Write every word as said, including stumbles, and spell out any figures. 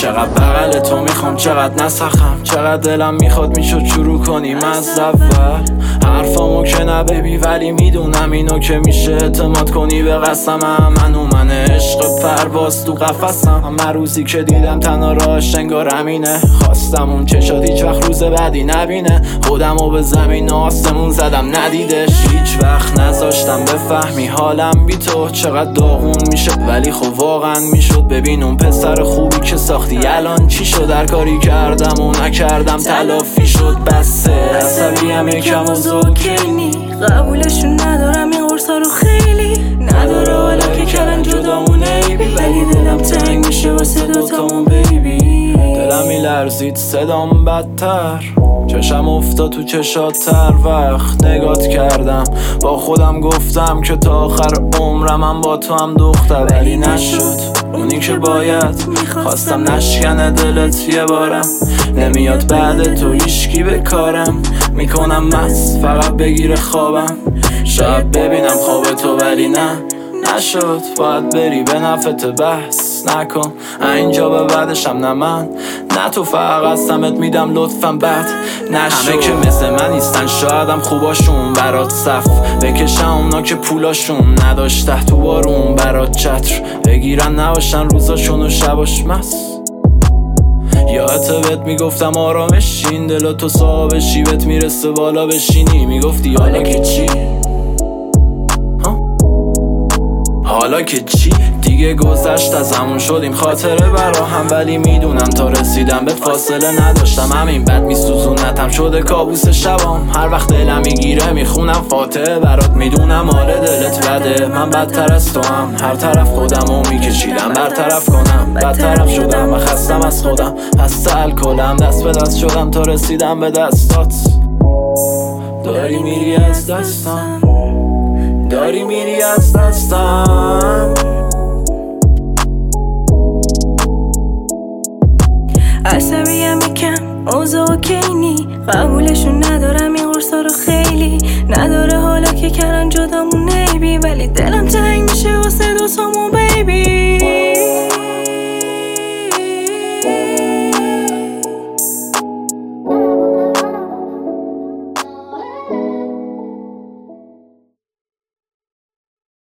چقدر بغل تو میخوام، چقدر نسخم، چقدر دلم میخواد میشد شروع کنیم از اول. حرفامو که نببی ولی میدونم اینو که میشه اعتماد کنی به قسمم. من و من عشق پرواز تو قفسم. همه روزی که دیدم تنها راهش انگار همینه. خواستم اون چشات هیچ وقت روز بعدی نبینه. خودمو به زمین و آسمون زدم ندیدش. هیچ وقت نذاشتم بفهمی حالم بی تو چقدر داغون میشه، ولی خب واقعا میشد. ببین اون پسر خوبی که ساختی الان چی شد؟ هر کاری کردم و نکردم تلافی شد. بسه عصبیم یکم و زوکنی، قبولشون ندارم این قرصا رو خیلی. نداره حالا که کردن جدامون ایبی، ولی دلم تنگ میشه واسه دوتامون بیبی. دلم میلرزید صدام بدتر، چشم افتاد تو چشات تر. وقت نگات کردم با خودم گفتم که تا آخر عمرم من با تو هم دختر، ولی نشد اونی که باید. خواستم نشکنه دلت یه بارم، نمیاد بعد تو هیشکی به کارم. میکنم مست فقط بگیره خوابم، شاید ببینم خواب تو ولی نه نشد. باید بری به نفت بحث نکن اینجا به بعدشم، نه من نه تو، فقط سمت میدم لطفم بد نشد. همه که مثل من نیستن، شایدم خوباشون برات صف بکشم، اونا که پولاشون نداشته تو بارون برات چتر بگیرن، نباشن روزاشون و شباش مست. یادت بهت میگفتم آرامشین، دل تو صاحب شیبت میرسه بالا بشینی. میگفتی حالا که چی؟ حالا که چی؟ دیگه گذشت از همون شدیم خاطره برا هم، ولی میدونم تا رسیدم به فاصله نداشتم. همین بد میسوزونتم شده کابوس شبام. هر وقت دلم میگیره میخونم فاتحه برات. میدونم آره دلت بده، من بدتر از تو هم. هر طرف خودمو میکشیدم برطرف کنم، بدطرف شدم و خستم از خودم. پس الکلم دست به دست شدم تا رسیدم به دستات. داری میری از دستم، داری میری از دستم.